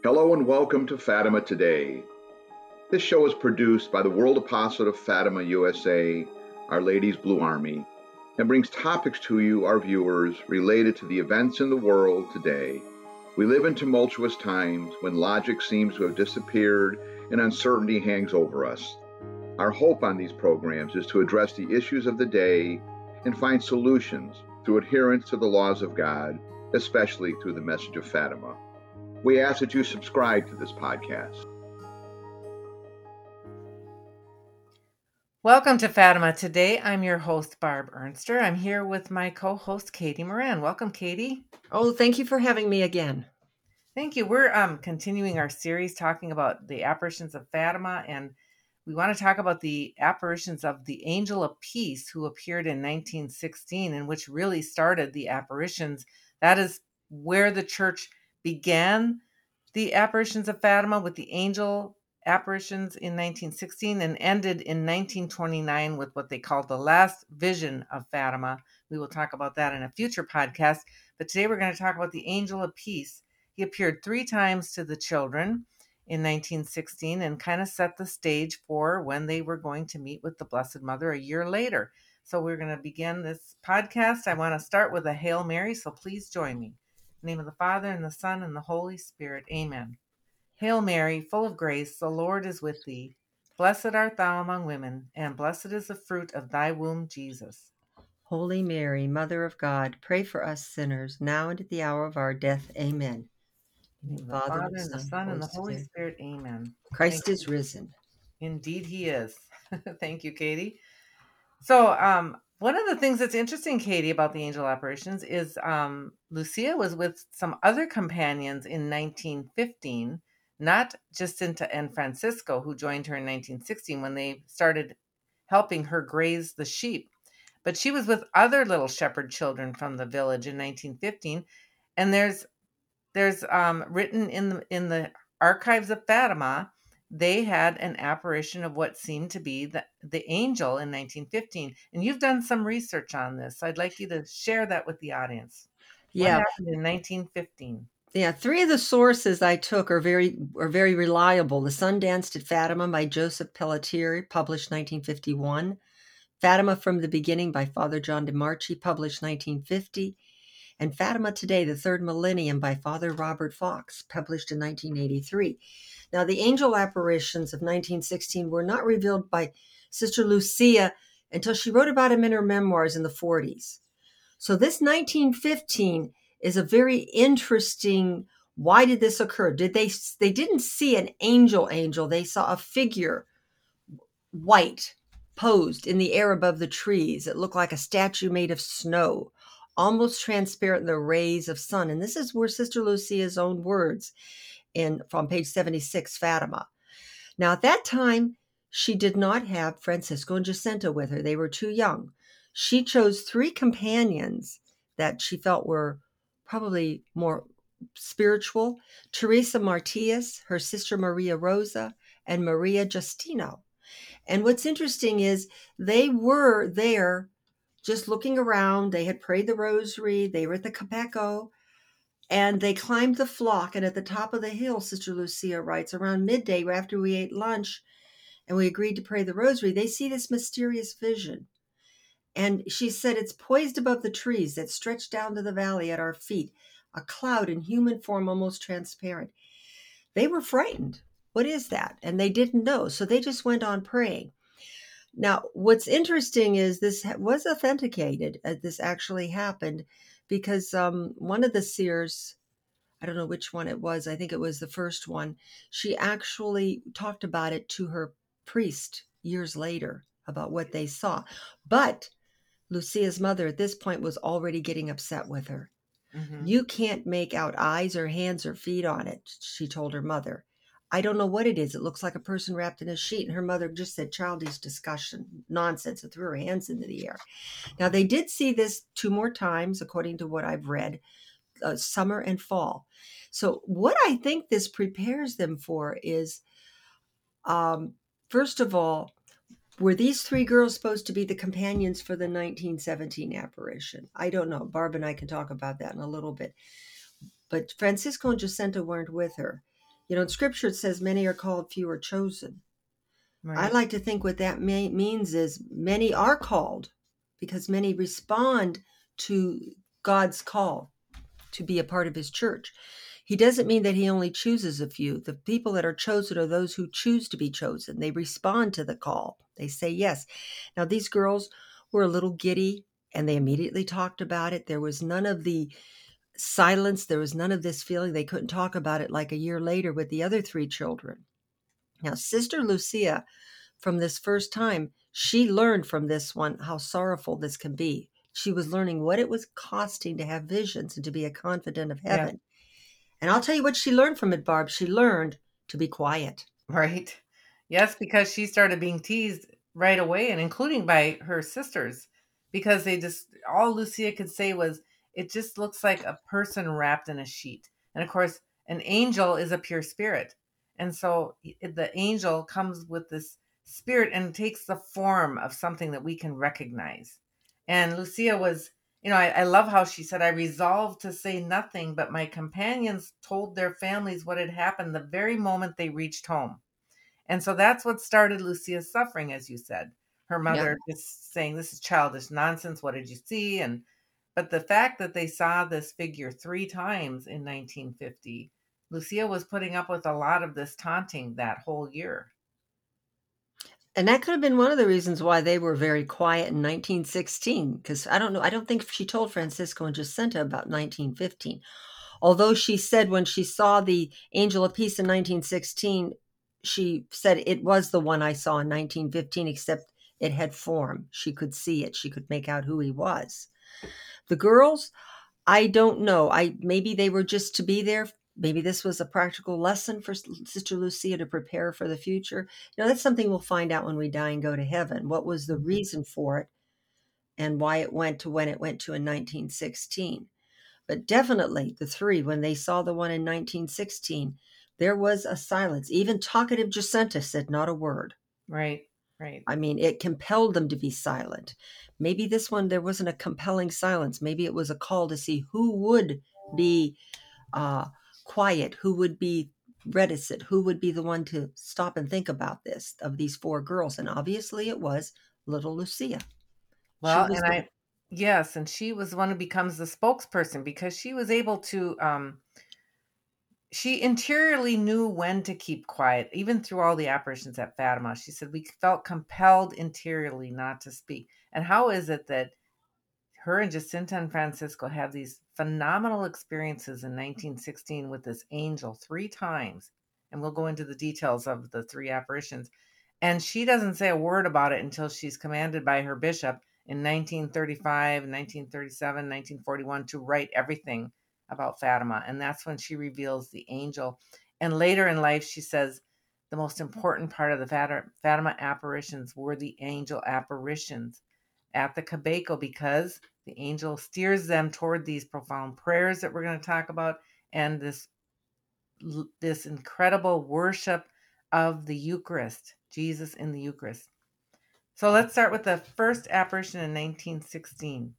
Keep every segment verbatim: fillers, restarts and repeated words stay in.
Hello and welcome to Fatima Today. This show is produced by the World Apostolate of Fatima U S A, Our Lady's Blue Army, and brings topics to you, our viewers, related to the events in the world today. We live in tumultuous times when logic seems to have disappeared and uncertainty hangs over us. Our hope on these programs is to address the issues of the day and find solutions through adherence to the laws of God, especially through the message of Fatima. We ask that you subscribe to this podcast. Welcome to Fatima Today. I'm your host, Barb Ernster. I'm here with my co-host, Katie Moran. Welcome, Katie. Oh, thank you for having me again. Thank you. We're um, continuing our series talking about the apparitions of Fatima, and we want to talk about the apparitions of the Angel of Peace who appeared in nineteen sixteen and which really started the apparitions. That is where the church began the apparitions of Fatima, with the angel apparitions in nineteen sixteen, and ended in nineteen twenty-nine with what they called the last vision of Fatima. We will talk about that in a future podcast, but today we're going to talk about the Angel of Peace. He appeared three times to the children in nineteen sixteen and kind of set the stage for when they were going to meet with the Blessed Mother a year later. So we're going to begin this podcast. I want to start with a Hail Mary, so please join me. In the name of the Father, and the Son, and the Holy Spirit. Amen. Hail Mary, full of grace, the Lord is with thee. Blessed art thou among women, and blessed is the fruit of thy womb, Jesus. Holy Mary, Mother of God, pray for us sinners, now and at the hour of our death. Amen. In the name of the Father, Father and the Son, and the Holy Spirit. Amen. Christ Thank is you. risen. Indeed he is. Thank you, Katie. So um, one of the things that's interesting, Katie, about the angel apparitions is um, Lucia was with some other companions in nineteen fifteen, not Jacinta and Francisco, who joined her in nineteen sixteen when they started helping her graze the sheep. But she was with other little shepherd children from the village in nineteen fifteen. And there's there's um, written in the, in the archives of Fatima, they had an apparition of what seemed to be the, the angel in nineteen fifteen. And you've done some research on this. So I'd like you to share that with the audience. Yeah. What happened in nineteen fifteen? Yeah, three of the sources I took are very are very reliable. The Sun Danced at Fatima by Joseph Pelletier, published nineteen fifty-one. Fatima from the Beginning by Father John DeMarchi, published nineteen fifty. And Fatima Today, the Third Millennium by Father Robert Fox, published in nineteen eighty-three. Now, the angel apparitions of nineteen sixteen were not revealed by Sister Lucia until she wrote about them in her memoirs in the forties. So this nineteen fifteen is a very interesting, why did this occur? Did they, they didn't see an angel angel, they saw a figure, white, posed in the air above the trees. It looked like a statue made of snow, almost transparent in the rays of sun. And this is where Sister Lucia's own words in from page seventy-six, Fatima. Now, at that time, she did not have Francisco and Jacinta with her. They were too young. She chose three companions that she felt were probably more spiritual: Teresa Martius, her sister Maria Rosa, and Maria Justino. And what's interesting is they were there just looking around. They had prayed the rosary. They were at the Capeco, and they climbed the flock. And at the top of the hill, Sister Lucia writes, around midday after we ate lunch and we agreed to pray the rosary, they see this mysterious vision. And she said, it's poised above the trees that stretch down to the valley at our feet, a cloud in human form, almost transparent. They were frightened. What is that? And they didn't know. So they just went on praying. Now, what's interesting is this was authenticated. Uh, this actually happened because um, one of the seers, I don't know which one it was, I think it was the first one, she actually talked about it to her priest years later about what they saw. But Lucia's mother at this point was already getting upset with her. Mm-hmm. You can't make out eyes or hands or feet on it, she told her mother. I don't know what it is. It looks like a person wrapped in a sheet. And her mother just said, childish discussion, nonsense, and threw her hands into the air. Now, they did see this two more times, according to what I've read, uh, summer and fall. So what I think this prepares them for is, um, first of all, were these three girls supposed to be the companions for the nineteen seventeen apparition? I don't know. Barb and I can talk about that in a little bit. But Francisco and Jacinta weren't with her. You know, in Scripture it says many are called, few are chosen. I Right. like to think what that may, means is many are called because many respond to God's call to be a part of his church. He doesn't mean that he only chooses a few. The people that are chosen are those who choose to be chosen. They respond to the call. They say yes. Now, these girls were a little giddy and they immediately talked about it. There was none of the silence. There was none of this feeling. They couldn't talk about it like a year later with the other three children. Now, Sister Lucia, from this first time, she learned from this one how sorrowful this can be. She was learning what it was costing to have visions and to be a confidant of Yeah. heaven. And I'll tell you what she learned from it, Barb. She learned to be quiet. Right. Yes, because she started being teased right away, and including by her sisters, because they just, all Lucia could say was, it just looks like a person wrapped in a sheet. And of course, an angel is a pure spirit. And so the angel comes with this spirit and takes the form of something that we can recognize. And Lucia was, you know, I, I love how she said, I resolved to say nothing, but my companions told their families what had happened the very moment they reached home. And so that's what started Lucia's suffering, as you said. Her Yeah. mother just saying, this is childish nonsense. What did you see? And but the fact that they saw this figure three times in nineteen fifty, Lucia was putting up with a lot of this taunting that whole year. And that could have been one of the reasons why they were very quiet in nineteen sixteen, because I don't know, I don't think she told Francisco and Jacinta about nineteen fifteen. Although she said when she saw the Angel of Peace in nineteen sixteen, she said it was the one I saw in nineteen fifteen, except it had form. She could see it. She could make out who he was. The girls, I don't know. I maybe they were just to be there. Maybe this was a practical lesson for Sister Lucia to prepare for the future. You know, that's something we'll find out when we die and go to heaven. What was the reason for it and why it went to when it went to in nineteen sixteen? But definitely the three, when they saw the one in nineteen sixteen, there was a silence. Even talkative Jacinta said not a word. Right, right. I mean, it compelled them to be silent. Maybe this one, there wasn't a compelling silence. Maybe it was a call to see who would be uh, quiet, who would be reticent, who would be the one to stop and think about this of these four girls. And obviously it was little Lucia. She Well, was and the, I, yes, and she was the one who becomes the spokesperson because she was able to, um, she interiorly knew when to keep quiet, even through all the apparitions at Fatima. She said, we felt compelled interiorly not to speak. And how is it that her and Jacinta and Francisco have these phenomenal experiences in nineteen sixteen with this angel three times? And we'll go into the details of the three apparitions. And she doesn't say a word about it until she's commanded by her bishop in nineteen thirty-five, nineteen thirty-seven, nineteen forty-one to write everything about Fatima. And that's when she reveals the angel. And later in life, she says the most important part of the Fatima apparitions were the angel apparitions at the Cabeco, because the angel steers them toward these profound prayers that we're going to talk about and this this incredible worship of the Eucharist, Jesus in the Eucharist. So let's start with the first apparition in nineteen sixteen.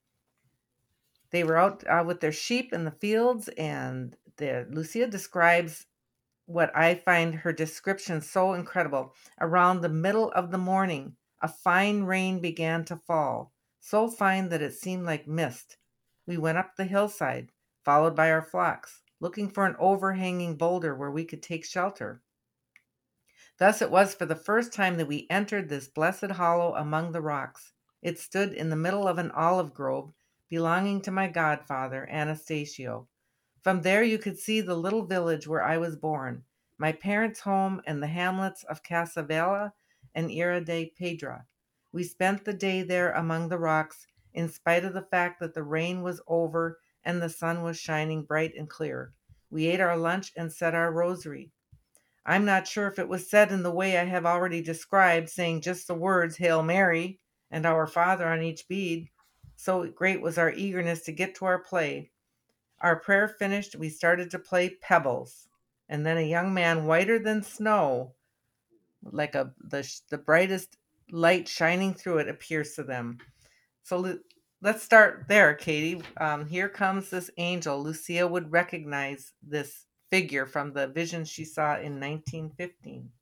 They were out uh, with their sheep in the fields, and the, Lucia describes what I find her description so incredible. Around the middle of the morning, a fine rain began to fall, so fine that it seemed like mist. We went up the hillside, followed by our flocks, looking for an overhanging boulder where we could take shelter. Thus it was for the first time that we entered this blessed hollow among the rocks. It stood in the middle of an olive grove belonging to my godfather, Anastasio. From there you could see the little village where I was born, my parents' home, and the hamlets of Casavella and Ira de Pedra. We spent the day there among the rocks, in spite of the fact that the rain was over and the sun was shining bright and clear. We ate our lunch and said our rosary. I'm not sure if it was said in the way I have already described, saying just the words Hail Mary and Our Father on each bead. So great was our eagerness to get to our play. Our prayer finished, we started to play pebbles, and then a young man whiter than snow, like a the, the brightest light shining through it, appears to them. So let's start there, Katie. Um, here comes this angel. Lucia would recognize this figure from the vision she saw in nineteen fifteen.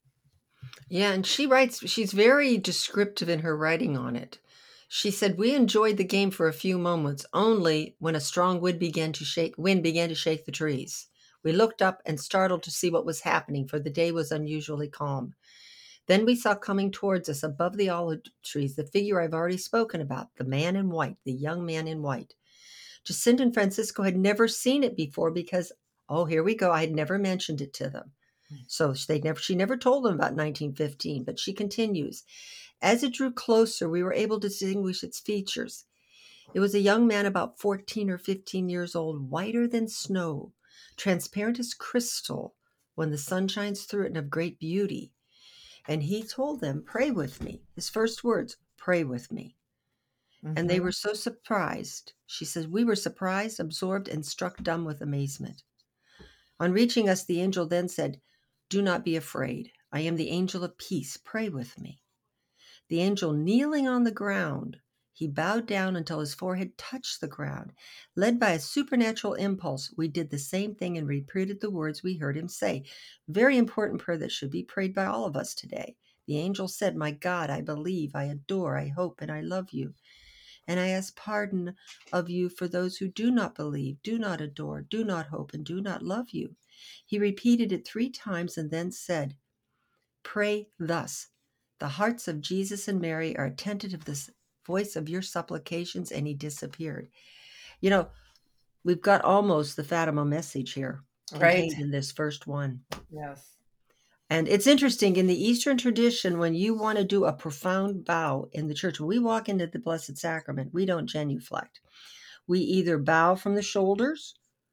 Yeah, and she writes, she's very descriptive in her writing on it. She said, "We enjoyed the game for a few moments, only when a strong wind began to shake wind began to shake the trees. We looked up and startled to see what was happening, for the day was unusually calm. Then we saw coming towards us above the olive trees the figure I've already spoken about, the man in white, the young man in white. Jacinta and Francisco had never seen it before because, oh, here we go, I had never mentioned it to them. So they never, she never told them about nineteen fifteen, but she continues. As it drew closer, we were able to distinguish its features. It was a young man about fourteen or fifteen years old, whiter than snow, transparent as crystal when the sun shines through it, and of great beauty. And he told them, 'Pray with me.' His first words, 'Pray with me.' And they Mm-hmm. were so surprised. She says, we were surprised, absorbed, and struck dumb with amazement. On reaching us, the angel then said, 'Do not be afraid. I am the angel of peace. Pray with me.' The angel kneeling on the ground, he bowed down until his forehead touched the ground. Led by a supernatural impulse, we did the same thing and repeated the words we heard him say. Very important prayer that should be prayed by all of us today. The angel said, 'My God, I believe, I adore, I hope, and I love you. And I ask pardon of you for those who do not believe, do not adore, do not hope, and do not love you.' He repeated it three times and then said, 'Pray thus. The hearts of Jesus and Mary are attentive to the voice of your supplications,' and he disappeared. You know, we've got almost the Fatima message here Right. contained in this first one. Yes. And it's interesting, in the Eastern tradition, when you want to do a profound bow in the church, when we walk into the Blessed Sacrament, we don't genuflect. We either bow from the shoulders,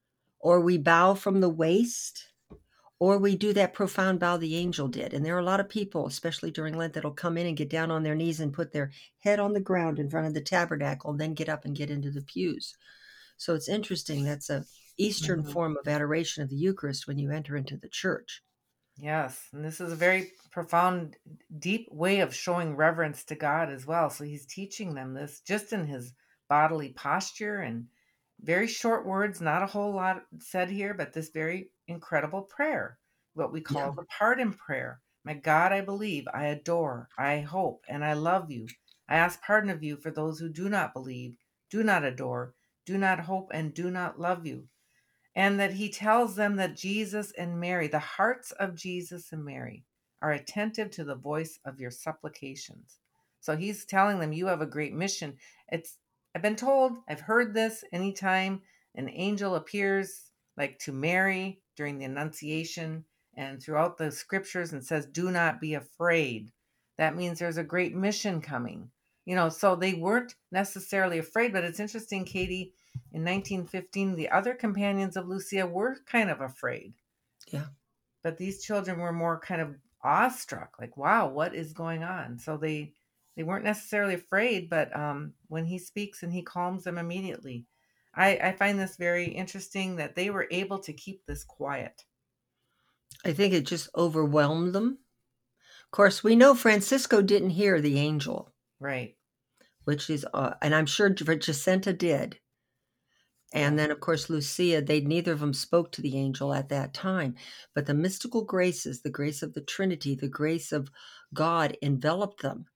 or we bow from the waist, or we do that profound bow the angel did. And there are a lot of people, especially during Lent, that'll come in and get down on their knees and put their head on the ground in front of the tabernacle and then get up and get into the pews. So it's interesting. That's a Eastern Mm-hmm. form of adoration of the Eucharist when you enter into the church. Yes, and this is a very profound, deep way of showing reverence to God as well. So he's teaching them this just in his bodily posture and very short words, not a whole lot said here, but this very incredible prayer, what we Yeah. call the pardon prayer. My God, I believe, I adore, I hope, and I love you. I ask pardon of you for those who do not believe, do not adore, do not hope, and do not love you. And that he tells them that Jesus and Mary, the hearts of Jesus and Mary, are attentive to the voice of your supplications. So he's telling them, you have a great mission. It's I've been told, I've heard this anytime an angel appears, like to Mary during the Annunciation and throughout the scriptures, and says, do not be afraid. That means there's a great mission coming. You know, so they weren't necessarily afraid, but it's interesting, Katie, in nineteen fifteen, the other companions of Lucia were kind of afraid. Yeah. But these children were more kind of awestruck, like, wow, what is going on? So they they weren't necessarily afraid, but um, when he speaks and he calms them immediately. I, I find this very interesting that they were able to keep this quiet. I think it just overwhelmed them. Of course, we know Francisco didn't hear the angel. Right. Which is, uh, and I'm sure Jacinta did. And Yeah. then, of course, Lucia, they neither of them spoke to the angel at that time. But the mystical graces, the grace of the Trinity, the grace of God enveloped them.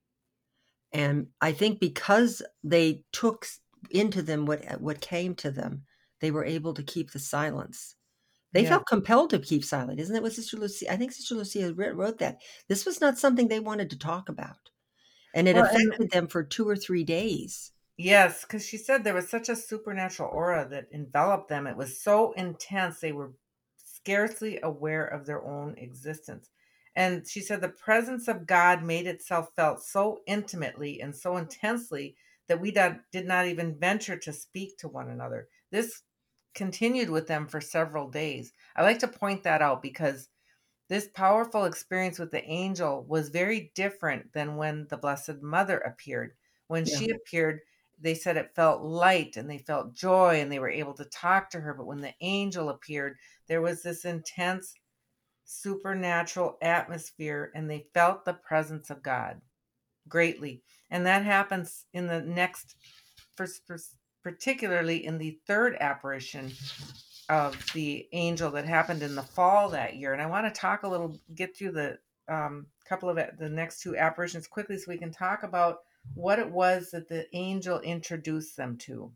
And I think because they took into them what what came to them, they were able to keep the silence. They Yeah. felt compelled to keep silent. Isn't that what Sister Lucia, I think Sister Lucia wrote that. This was not something they wanted to talk about. And it Well, and affected them for two or three days. yes, because she said there was such a supernatural aura that enveloped them. It was so intense, they were scarcely aware of their own existence. And she said the presence of God made itself felt so intimately and so intensely that we did, did not even venture to speak to one another. This continued with them for several days. I like to point that out because this powerful experience with the angel was very different than when the Blessed Mother appeared. When Yeah. she appeared, they said it felt light and they felt joy and they were able to talk to her. But when the angel appeared, there was this intense supernatural atmosphere and they felt the presence of God greatly. And that happens in the next, first, particularly in the third apparition of the angel that happened in the fall that year. And I want to talk a little, get through the um, couple of it, the next two apparitions quickly so we can talk about what it was that the angel introduced them to.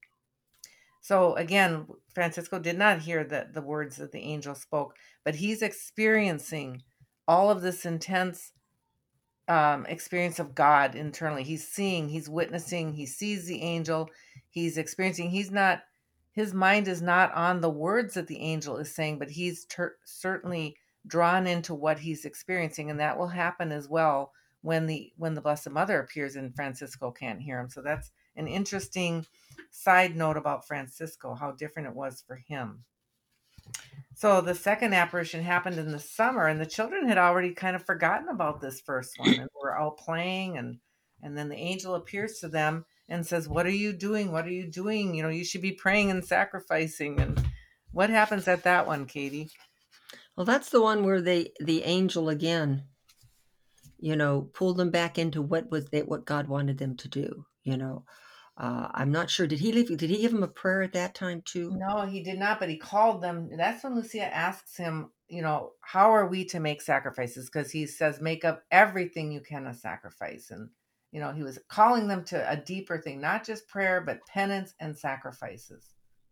So again, Francisco did not hear the, the words that the angel spoke, but he's experiencing all of this intense um, experience of God internally. He's seeing, he's witnessing, he sees the angel, he's experiencing, he's not, his mind is not on the words that the angel is saying, but he's ter- certainly drawn into what he's experiencing. And that will happen as well when the, when the Blessed Mother appears and Francisco can't hear him. So that's an interesting side note about Francisco, how different it was for him. So the second apparition happened in the summer, and the children had already kind of forgotten about this first one, and we're all playing, and and then the angel appears to them and says, "What are you doing? What are you doing? You know, you should be praying and sacrificing." And what happens at that one, Katie? Well, that's the one where they the angel again, you know, pulled them back into what was they, what God wanted them to do. You know, uh, I'm not sure. Did he leave? Did he give them a prayer at that time too? No, he did not, but he called them. That's when Lucia asks him, you know, how are we to make sacrifices? Because he says, make up everything you can a sacrifice. And, you know, he was calling them to a deeper thing, not just prayer, but penance and sacrifices.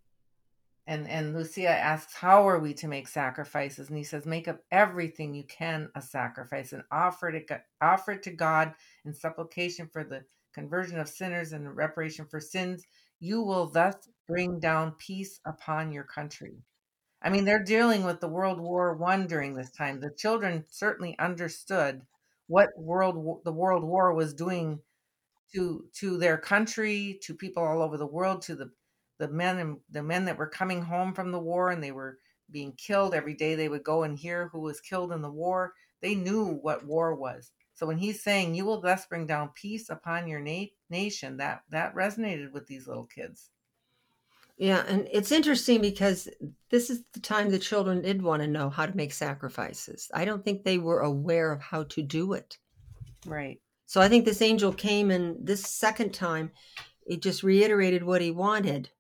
And and Lucia asks, how are we to make sacrifices? And he says, make up everything you can a sacrifice and offer it, offer it to God in supplication for the conversion of sinners and reparation for sins. You will thus bring down peace upon your country. I mean, they're dealing with the World War One during this time. The children certainly understood what world the World War was doing to to their country, to people all over the world, to the the men and the men that were coming home from the war and they were being killed every day. They would go and hear who was killed in the war. They knew what war was. So when he's saying, "You will thus bring down peace upon your na- nation," that that resonated with these little kids. Yeah, and it's interesting because this is the time the children did want to know how to make sacrifices. I don't think they were aware of how to do it. Right. So I think this angel came, and this second time, it just reiterated what he wanted.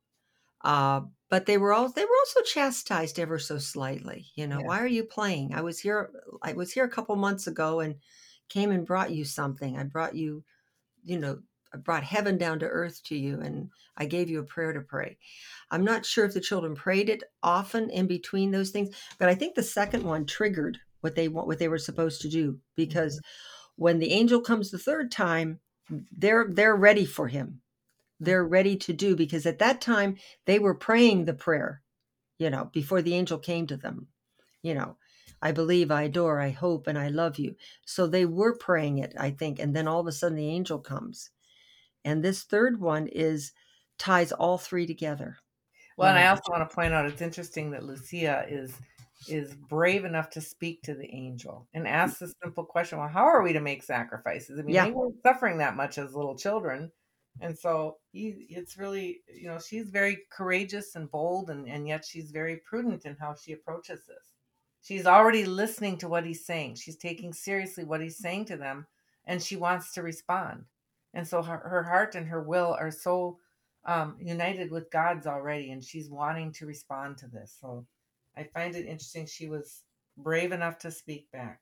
Uh, but they were all they were also chastised ever so slightly. You know, Yeah. why are you playing? I was here. I was here a couple months ago and came and brought you something. I brought you, you know, I brought heaven down to earth to you, and I gave you a prayer to pray. I'm not sure if the children prayed it often in between those things, but I think the second one triggered what they what they were supposed to do, because when the angel comes the third time, they're they're ready for him. They're ready to do, because at that time they were praying the prayer, you know, before the angel came to them. You know, I believe, I adore, I hope, and I love you. So they were praying it, I think, and then all of a sudden the angel comes. And this third one is ties all three together. Well, You and I know, also want to point out it's interesting that Lucia is is brave enough to speak to the angel and ask the simple question, well, how are we to make sacrifices? I mean, yeah, they weren't suffering that much as little children. And so he, it's really, you know, she's very courageous and bold, and, and yet she's very prudent in how she approaches this. She's already listening to what he's saying. She's taking seriously what he's saying to them, and she wants to respond. And so her, her heart and her will are so um, united with God's already, and she's wanting to respond to this. So I find it interesting. She was brave enough to speak back.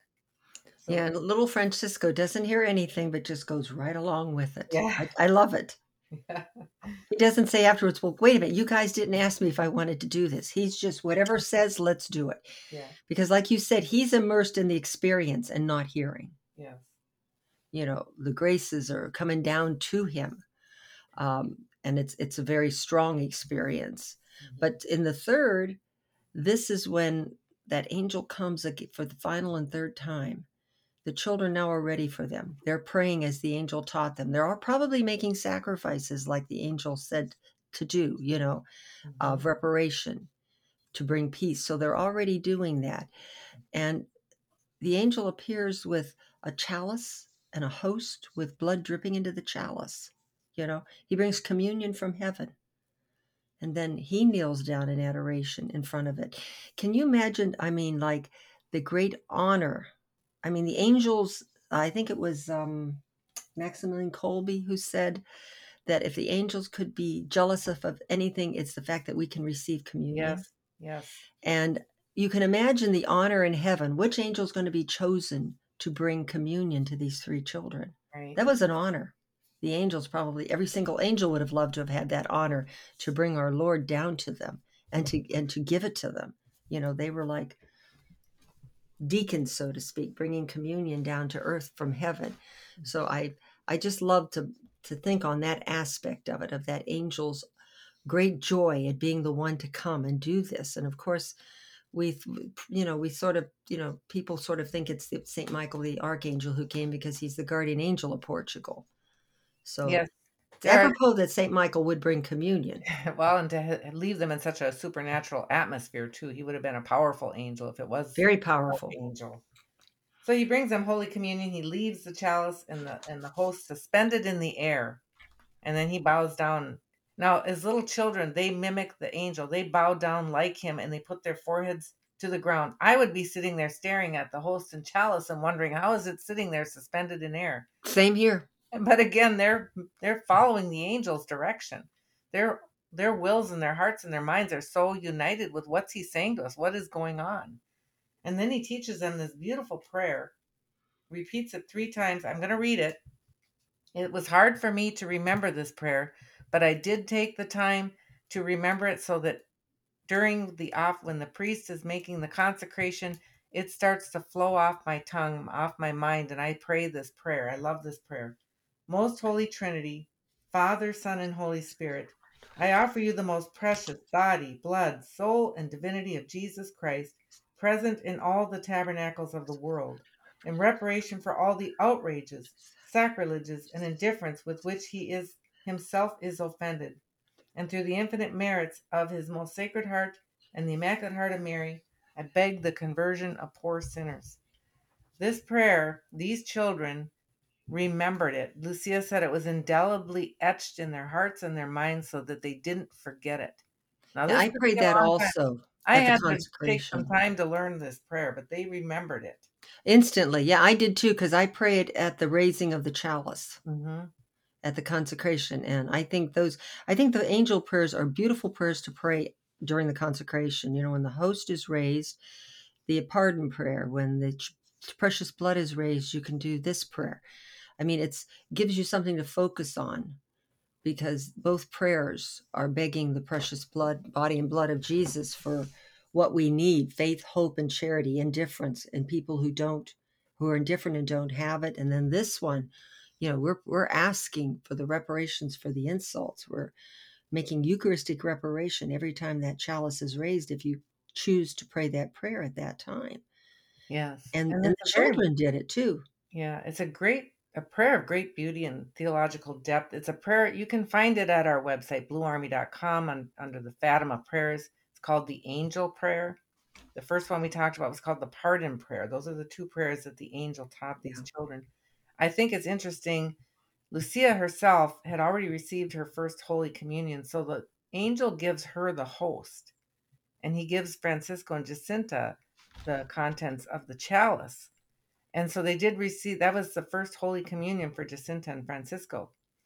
So yeah. Little Francisco doesn't hear anything, but just goes right along with it. yeah, I, I love it. yeah, He doesn't say afterwards, well, wait a minute, you guys didn't ask me if I wanted to do this. He's just, whatever says, let's do it. yeah, Because like you said, he's immersed in the experience and not hearing. yes, You know, the graces are coming down to him. Um, and it's it's a very strong experience. mm-hmm. But in the third, this is when that angel comes for the final and third time. The children now are ready for them. They're praying as the angel taught them. They're all probably making sacrifices like the angel said to do, you know, Mm-hmm. of reparation to bring peace. So they're already doing that. And the angel appears with a chalice and a host with blood dripping into the chalice. You know, he brings communion from heaven. And then he kneels down in adoration in front of it. Can you imagine? I mean, like the great honor. I mean, the angels, I think it was um, Maximilian Kolbe who said that if the angels could be jealous of, of anything, it's the fact that we can receive communion. Yes. Yes. And you can imagine the honor in heaven. Which angel is going to be chosen to bring communion to these three children? Right. That was an honor. The angels, probably every single angel would have loved to have had that honor to bring our Lord down to them and to and to give it to them. You know, they were like deacons, so to speak, bringing communion down to earth from heaven. So I I just love to to think on that aspect of it, of that angel's great joy at being the one to come and do this. And of course, we, you know, we sort of, you know, people sort of think it's Saint Michael the Archangel who came because he's the guardian angel of Portugal. So Yes. it's apropos that Saint Michael would bring communion. Well, and to leave them in such a supernatural atmosphere too. He would have been a powerful angel if it was very powerful angel. So he brings them Holy Communion. He leaves the chalice and the and the host suspended in the air, and then he bows down. Now, as little children, they mimic the angel. They bow down like him, and they put their foreheads to the ground. I would be sitting there staring at the host and chalice and wondering, how is it sitting there suspended in air? Same here. But again, they're they're following the angel's direction. Their their wills and their hearts and their minds are so united with what's he saying to us, what is going on. And then he teaches them this beautiful prayer, repeats it three times. I'm going to read it. It was hard for me to remember this prayer, but I did take the time to remember it so that during the off, when the priest is making the consecration, it starts to flow off my tongue, off my mind, and I pray this prayer. I love this prayer. Most Holy Trinity, Father, Son, and Holy Spirit, I offer you the most precious body, blood, soul, and divinity of Jesus Christ, present in all the tabernacles of the world, in reparation for all the outrages, sacrileges, and indifference with which he is himself is offended, and through the infinite merits of his most sacred heart and the Immaculate Heart of Mary, I beg the conversion of poor sinners. This prayer, these children remembered it. Lucia said it was indelibly etched in their hearts and their minds so that they didn't forget it. Now, yeah, I prayed that also. I had to take some time to learn this prayer, but they remembered it instantly. Yeah, I did too, because I prayed at the raising of the chalice, mm-hmm. at the consecration, and I think those, I think the angel prayers are beautiful prayers to pray during the consecration. You know, when the host is raised, the pardon prayer. When the precious blood is raised, you can do this prayer. I mean, it's gives you something to focus on, because both prayers are begging the precious blood, body and blood of Jesus for what we need: faith, hope, and charity, indifference, and people who don't, who are indifferent and don't have it. And then this one, you know, we're we're asking for the reparations for the insults. We're making Eucharistic reparation every time that chalice is raised, if you choose to pray that prayer at that time. Yes. And, and, and the children very, did it too. Yeah, it's a great A prayer of great beauty and theological depth. It's a prayer, you can find it at our website, blue army dot com, on, under the Fatima prayers. It's called the Angel Prayer. The first one we talked about was called the Pardon Prayer. Those are the two prayers that the angel taught these yeah. children. I think it's interesting. Lucia herself had already received her first Holy Communion, so the angel gives her the host, and he gives Francisco and Jacinta the contents of the chalice. And so they did receive, that was the first Holy Communion for Jacinta and Francisco.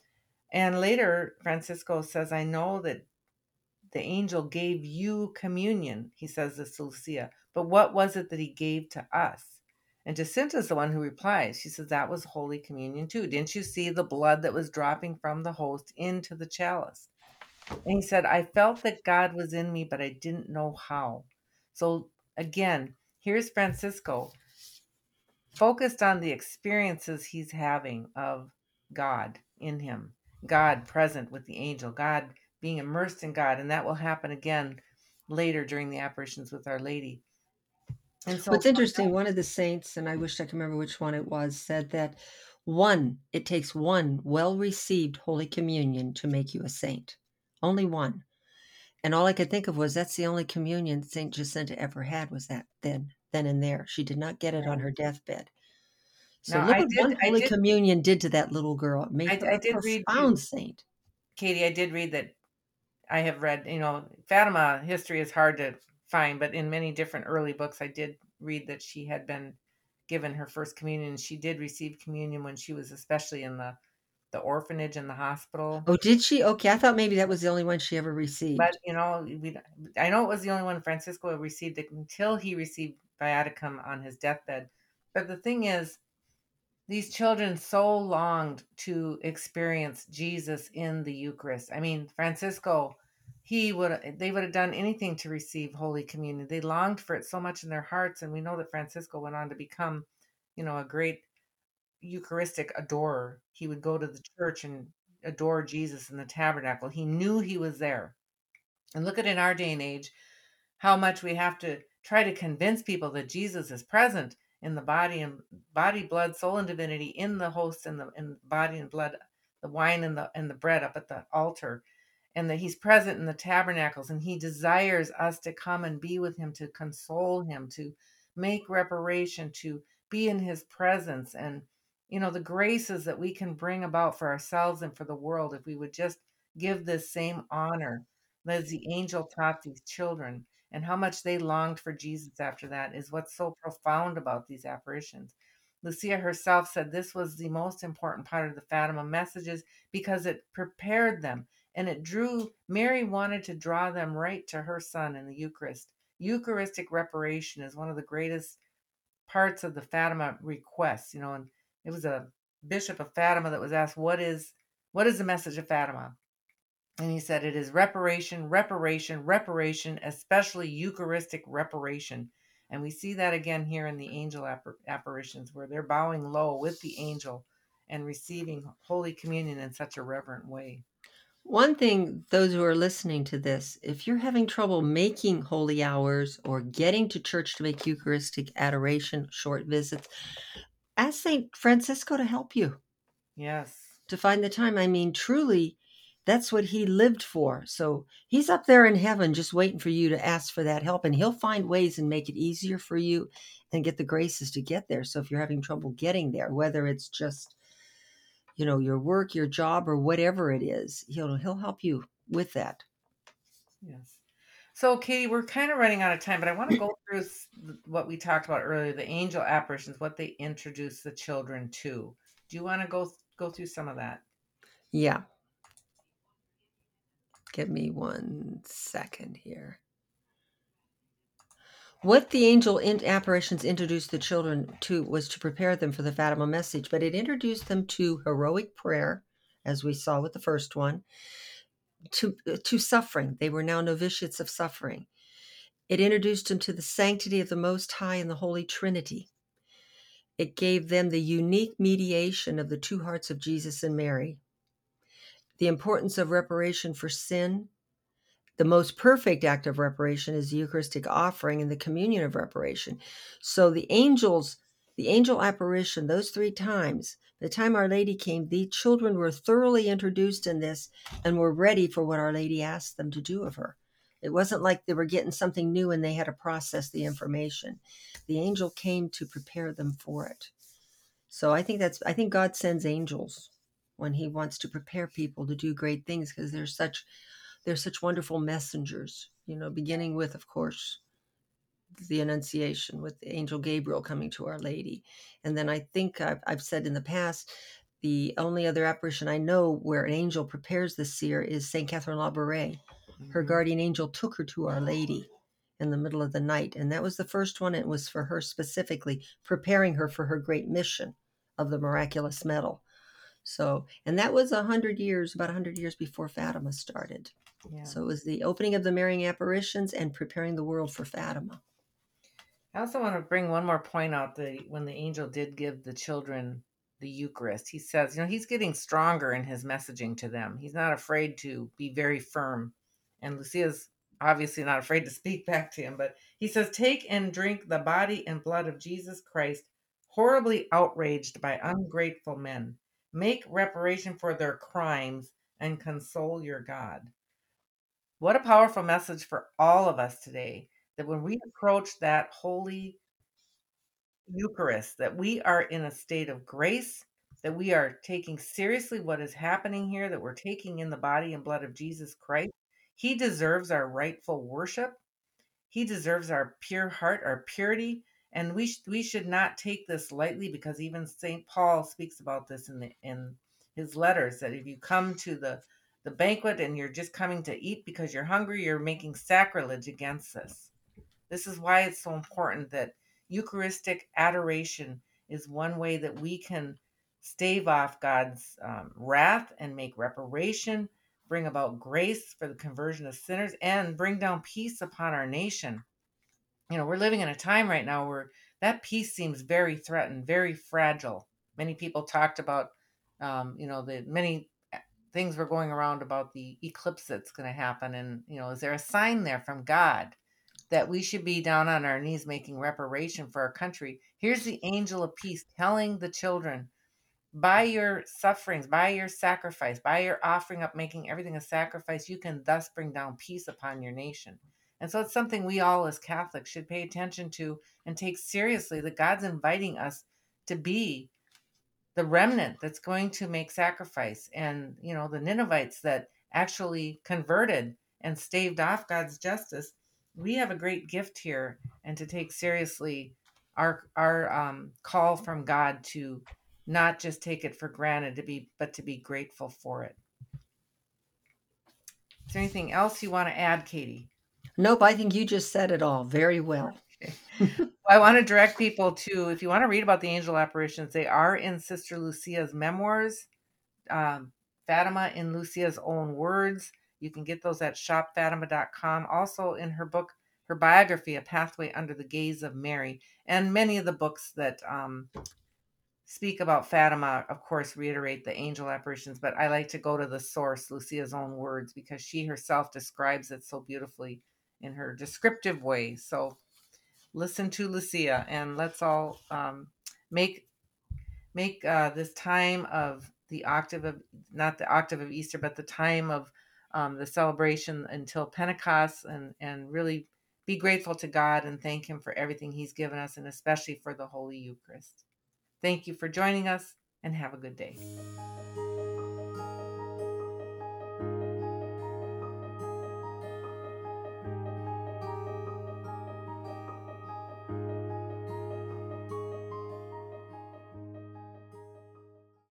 And later, Francisco says, I know that the angel gave you communion, he says this to Lucia, but what was it that he gave to us? And Jacinta's the one who replies. She says, that was Holy Communion too. Didn't you see the blood that was dropping from the host into the chalice? And he said, I felt that God was in me, but I didn't know how. So again, here's Francisco, focused on the experiences he's having of God in him, God present with the angel, God being immersed in God. And that will happen again later during the apparitions with Our Lady. And so what's interesting, one of the saints, and I wish I could remember which one it was, said that one, it takes one well-received Holy Communion to make you a saint. Only one. And all I could think of was that's the only communion Saint Jacinta ever had, was that then, then and there. She did not get it on her deathbed. So now, look I what did, one Holy did, Communion did to that little girl. It made her I, I a did profound read, saint. Katie, I did read that. I have read, you know, Fatima history is hard to find, but in many different early books, I did read that she had been given her first communion. She did receive communion when she was especially in the, the orphanage and the hospital. Oh, did she? Okay, I thought maybe that was the only one she ever received. But, you know, we, I know it was the only one Francisco received it until he received viaticum on his deathbed. But the thing is, these children so longed to experience Jesus in the Eucharist. I mean, Francisco, he would they would have done anything to receive Holy Communion. They longed for it so much in their hearts, and we know that Francisco went on to become, you know, a great Eucharistic adorer. He would go to the church and adore Jesus in the tabernacle. He knew he was there. And look at in our day and age how much we have to try to convince people that Jesus is present in the body and body, blood, soul, and divinity in the host and the in body and blood, the wine and the and the bread up at the altar, and that he's present in the tabernacles, and he desires us to come and be with him, to console him, to make reparation, to be in his presence, and you know the graces that we can bring about for ourselves and for the world if we would just give this same honor as the angel taught these children, and how much they longed for Jesus after that is what's so profound about these apparitions. Lucia herself said this was the most important part of the Fatima messages because it prepared them and it drew, Mary wanted to draw them right to her son in the Eucharist. Eucharistic reparation is one of the greatest parts of the Fatima requests, you know, and it was a bishop of Fatima that was asked, what is, what is the message of Fatima? And he said, it is reparation, reparation, reparation, especially Eucharistic reparation. And we see that again here in the angel appar- apparitions where they're bowing low with the angel and receiving Holy Communion in such a reverent way. One thing, those who are listening to this, if you're having trouble making holy hours or getting to church to make Eucharistic adoration, short visits, ask Saint Francisco to help you. Yes. To find the time. I mean, truly, that's what he lived for. So he's up there in heaven just waiting for you to ask for that help, and he'll find ways and make it easier for you and get the graces to get there. So if you're having trouble getting there, whether it's just, you know, your work, your job, or whatever it is, he'll he'll help you with that. Yes. So, Katie, we're kind of running out of time, but I want to go through what we talked about earlier, the angel apparitions, what they introduce the children to. Do you want to go go through some of that? Yeah. Give me one second here. What the angel in apparitions introduced the children to was to prepare them for the Fatima message, but it introduced them to heroic prayer, as we saw with the first one, to, to suffering. They were now novitiates of suffering. It introduced them to the sanctity of the Most High and the Holy Trinity. It gave them the unique mediation of the two hearts of Jesus and Mary, the importance of reparation for sin. The most perfect act of reparation is the Eucharistic offering and the communion of reparation. So the angels, the angel apparition, those three times, the time Our Lady came, the children were thoroughly introduced in this and were ready for what Our Lady asked them to do of her. It wasn't like they were getting something new and they had to process the information. The angel came to prepare them for it. So I think that's, I think God sends angels when he wants to prepare people to do great things because they're such They're such wonderful messengers, you know, beginning with, of course, the Annunciation with the angel Gabriel coming to Our Lady. And then I think I've, I've said in the past, the only other apparition I know where an angel prepares the seer is Saint Catherine Labouré. Mm-hmm. Her guardian angel took her to Our Lady in the middle of the night. And that was the first one. It was for her specifically, preparing her for her great mission of the miraculous medal. So, and that was a hundred years, about a hundred years before Fatima started. Yeah. So it was the opening of the Marian apparitions and preparing the world for Fatima. I also want to bring one more point out. The when the angel did give the children the Eucharist, he says, you know, he's getting stronger in his messaging to them. He's not afraid to be very firm. And Lucia's obviously not afraid to speak back to him, but he says, take and drink the body and blood of Jesus Christ, horribly outraged by ungrateful men. Make reparation for their crimes and console your God. What a powerful message for all of us today, that when we approach that holy Eucharist, that we are in a state of grace, that we are taking seriously what is happening here, that we're taking in the body and blood of Jesus Christ. He deserves our rightful worship. He deserves our pure heart, our purity. And we, sh- we should not take this lightly, because even Saint Paul speaks about this in the, in his letters, that if you come to the, the banquet and you're just coming to eat because you're hungry, you're making sacrilege against this. This is why it's so important that Eucharistic adoration is one way that we can stave off God's um, wrath and make reparation, bring about grace for the conversion of sinners, and bring down peace upon our nation. You know, we're living in a time right now where that peace seems very threatened, very fragile. Many people talked about, um, you know, the many things were going around about the eclipse that's going to happen. And, you know, is there a sign there from God that we should be down on our knees making reparation for our country? Here's the angel of peace telling the children, by your sufferings, by your sacrifice, by your offering up, making everything a sacrifice, you can thus bring down peace upon your nation. And so it's something we all as Catholics should pay attention to and take seriously, that God's inviting us to be the remnant that's going to make sacrifice. And, you know, the Ninevites that actually converted and staved off God's justice, we have a great gift here, and to take seriously our our um, call from God to not just take it for granted, to be, but to be grateful for it. Is there anything else you want to add, Katie? Nope, I think you just said it all very well. Okay. Well, I want to direct people to, if you want to read about the angel apparitions, they are in Sister Lucia's memoirs, um, Fatima in Lucia's own words. You can get those at shop fatima dot com. Also in her book, her biography, A Pathway Under the Gaze of Mary, and many of the books that um, speak about Fatima, of course, reiterate the angel apparitions, but I like to go to the source, Lucia's own words, because she herself describes it so beautifully in her descriptive way. So listen to Lucia, and let's all um, make make uh, this time of the octave of, not the octave of Easter, but the time of um, the celebration until Pentecost, and, and really be grateful to God and thank him for everything he's given us, and especially for the Holy Eucharist. Thank you for joining us, and have a good day.